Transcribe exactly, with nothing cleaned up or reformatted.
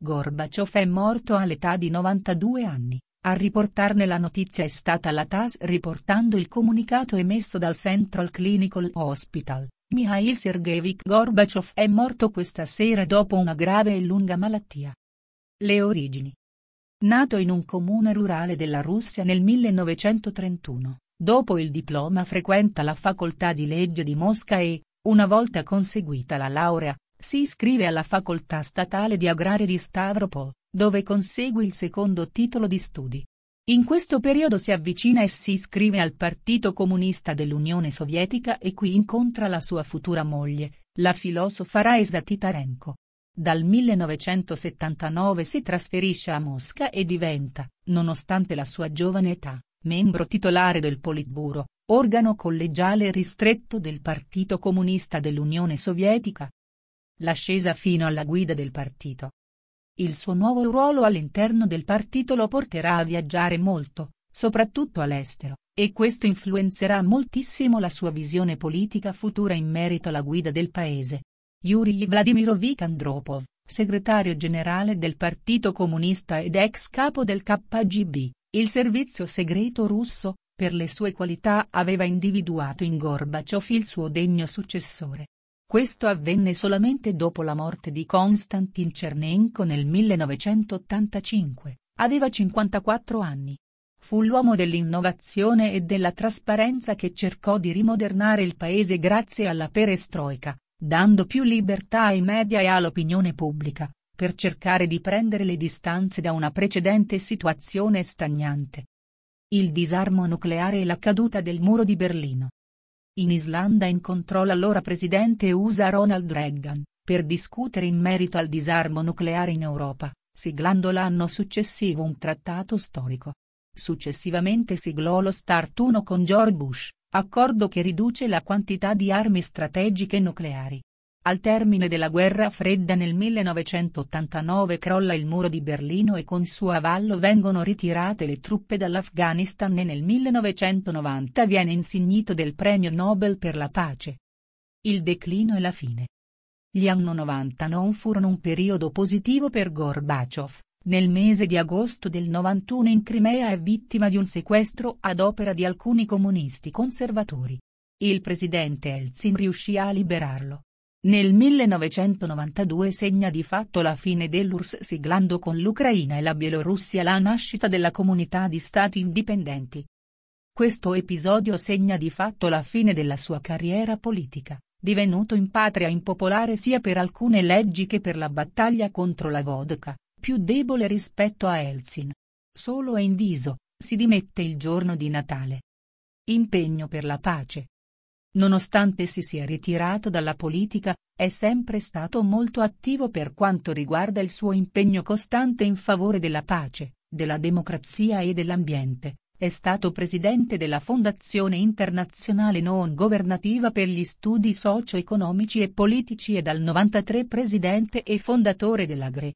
Gorbaciov è morto all'età di novantadue anni, a riportarne la notizia è stata la T A S riportando il comunicato emesso dal Central Clinical Hospital. Mikhail Sergeyevich Gorbaciov è morto questa sera dopo una grave e lunga malattia. Le origini. Nato in un comune rurale della Russia nel millenovecentotrentuno, dopo il diploma frequenta la facoltà di legge di Mosca e, una volta conseguita la laurea, si iscrive alla facoltà statale di agraria di Stavropol, dove consegue il secondo titolo di studi. In questo periodo si avvicina e si iscrive al Partito Comunista dell'Unione Sovietica e qui incontra la sua futura moglie, la filosofa Raisa Titarenko. Dal millenovecentosettantanove si trasferisce a Mosca e diventa, nonostante la sua giovane età, membro titolare del Politburo, organo collegiale ristretto del Partito Comunista dell'Unione Sovietica. L'ascesa fino alla guida del partito. Il suo nuovo ruolo all'interno del partito lo porterà a viaggiare molto, soprattutto all'estero, e questo influenzerà moltissimo la sua visione politica futura in merito alla guida del paese. Yuri Vladimirovich Andropov, segretario generale del Partito Comunista ed ex capo del K G B, il servizio segreto russo, per le sue qualità aveva individuato in Gorbaciov il suo degno successore. Questo avvenne solamente dopo la morte di Konstantin Chernenko nel millenovecentottantacinque, aveva cinquantaquattro anni. Fu l'uomo dell'innovazione e della trasparenza che cercò di rimodernare il paese grazie alla perestroika, dando più libertà ai media e all'opinione pubblica, per cercare di prendere le distanze da una precedente situazione stagnante. Il disarmo nucleare e la caduta del muro di Berlino. In Islanda incontrò l'allora presidente U S A Ronald Reagan, per discutere in merito al disarmo nucleare in Europa, siglando l'anno successivo un trattato storico. Successivamente siglò lo START uno con George Bush, accordo che riduce la quantità di armi strategiche nucleari. Al termine della guerra fredda nel millenovecentottantanove crolla il muro di Berlino e con suo avallo vengono ritirate le truppe dall'Afghanistan e nel millenovecentonovanta viene insignito del Premio Nobel per la pace. Il declino e la fine. Gli anni novanta non furono un periodo positivo per Gorbaciov. Nel mese di agosto del novantuno in Crimea è vittima di un sequestro ad opera di alcuni comunisti conservatori. Il presidente Eltsin riuscì a liberarlo. Nel millenovecentonovantadue segna di fatto la fine dell'U R S S siglando con l'Ucraina e la Bielorussia la nascita della Comunità di Stati Indipendenti. Questo episodio segna di fatto la fine della sua carriera politica, divenuto in patria impopolare sia per alcune leggi che per la battaglia contro la vodka, più debole rispetto a Eltsin. Solo e in viso, si dimette il giorno di Natale. Impegno per la pace. Nonostante si sia ritirato dalla politica, è sempre stato molto attivo per quanto riguarda il suo impegno costante in favore della pace, della democrazia e dell'ambiente. È stato presidente della Fondazione Internazionale Non Governativa per gli Studi Socio-Economici e Politici e dal novantatré presidente e fondatore della G R E.